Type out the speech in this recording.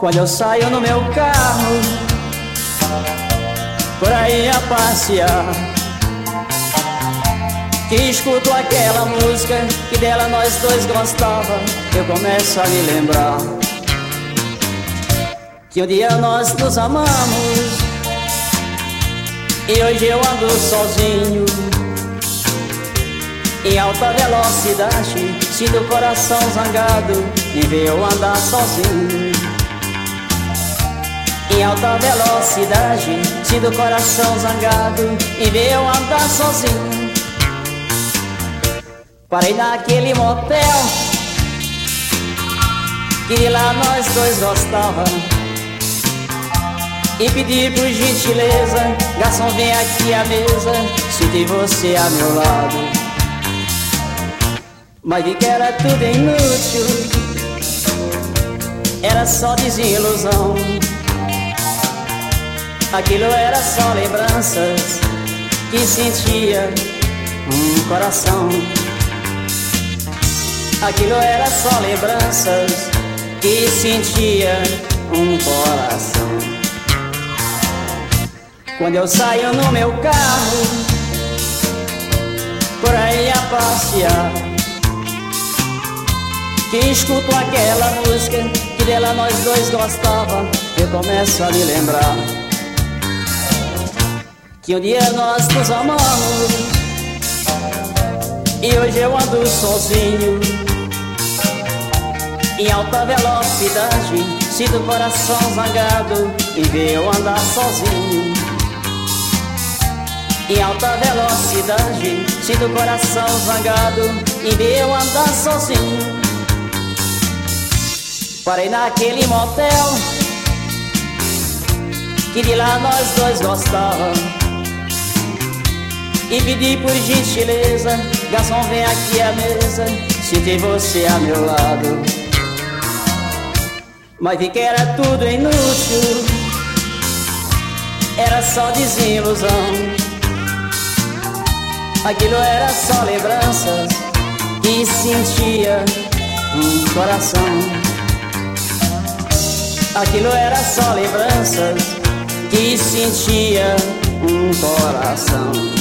Quando eu saio no meu carro, por aí a passear, que escuto aquela música que dela nós dois gostava, eu começo a me lembrar que um dia nós nos amamos e hoje eu ando sozinho em alta velocidade. Sinto o coração zangado em ver eu andar sozinho. Em alta velocidade, sinto o coração zangado em ver eu andar sozinho. Parei naquele motel que de lá nós dois gostávamos e pedi por gentileza: garçom, vem aqui à mesa, se tem você a meu lado. Mas vi que era tudo inútil, era só desilusão. Aquilo era só lembranças que sentia um coração. Aquilo era só lembranças que sentia um coração. Quando eu saio no meu carro, por aí a passear, que escuto aquela música que dela nós dois gostava, eu começo a me lembrar que um dia nós nos amamos e hoje eu ando sozinho em alta velocidade. Sinto o coração zangado em ver eu andar sozinho. Em alta velocidade, sinto o coração zangado em ver eu andar sozinho. Parei naquele motel que de lá nós dois gostávamos e pedi por gentileza: garçom, vem aqui à mesa, se tem você a meu lado. Mas vi que era tudo inútil, era só desilusão. Aquilo era só lembranças que sentia um coração. Aquilo era só lembranças que sentia um coração.